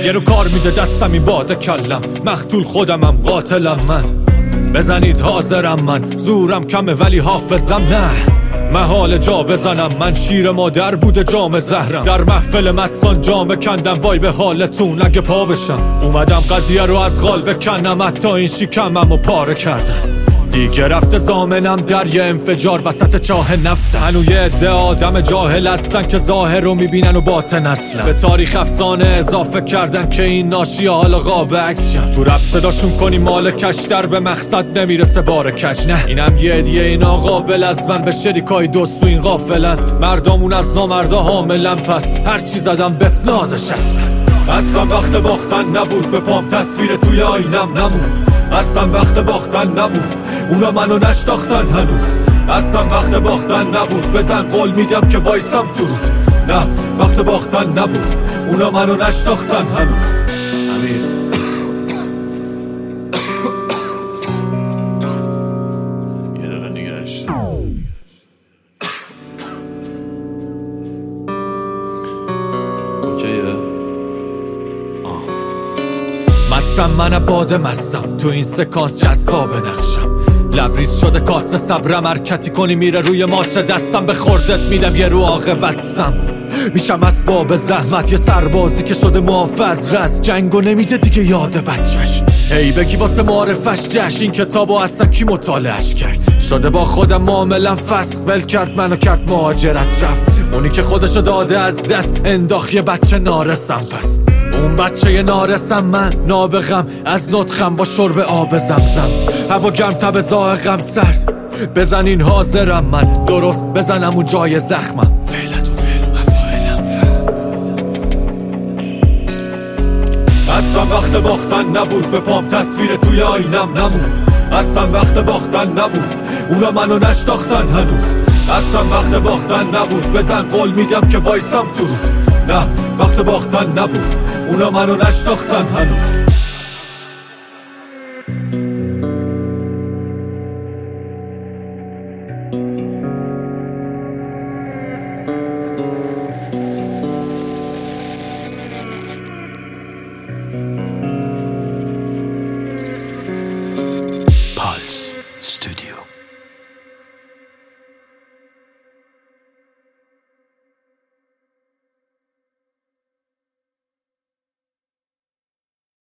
دیگه رو کار میده دستم این باده کلم، مقتول خودمم قاتلم من، بزنید حاضرم من، زورم کمه ولی حافظم نه، محال جا بزنم من، شیر مادر بوده جام زهرم، در محفل مستان جام کندم، وای به حالتون اگه پا بشم، اومدم قضیه رو از غال بکنم، حتی این شکمم رو پاره کردم، دیگه رفته زامنم در یه انفجار وسط چاه نفت، هنو یه عده آدم جاهل هستن که ظاهر رو میبینن و باطن اصلا، به تاریخ افسانه اضافه کردن که این ناشی حالا قاب عکس شن، تو رپ صداشون کنی مال کشتر به مقصد نمیرسه بار کج، نه اینم یه هدیه اینا قابل از من به شریکای دوست تو این غافلن، مردامون از نامردا حاملن، پس هرچی زدم بهت نازش هستن، اصلا وقت باختن نبود، به پام تصویر توی آینم نمون، اصلا وقت باختن نبود، اونا منو نشتاختن هنوز، اصلا وقت باختن نبود، بزن قول میدم که وایسم تو رود، نه وقت باختن نبود، اونا منو نشتاختن هنوز. امیر یه دقیقه نگهش اوکیه. مستم من باده مستم، تو این سکانس جذاب نقشم، لبریز شده کاسه صبرم، حرکتی کنی میره روی ماشه، دستم به خوردت میدم یه رو عاقبت سم، میشم اسباب زحمت، یه سربازی که شده محافظ رست، جنگو نمیده دیگه یاد بچش، هی بگی واسه معارفش جشن، این کتابو اصلا کی مطالعهش کرد، شده با خودم معاملم فسق، ول کرد منو کرد مهاجرت رفت، اونی که خودشو داده از دست انداخت یه بچه نارسم، پس اون بچه یه نارسم من، نابغم از نطخم با شرب آب زمزم، هوا گرم تب زائقم سرد، بزنین حاضرم من، درست بزنم اون جای زخمم، فعلت و فعل و مفاعلم فعل، اصلا وقت باختن نبود، به پام تصویر توی آینم نمون، اصلا وقت باختن نبود، اونا منو نشتاختن هنوز، اصلا وقت باختن نبود، بزن قول میدم که وایسم تو رود، نه وقت باختن نبود، اونا منو نشتاختن هنوز.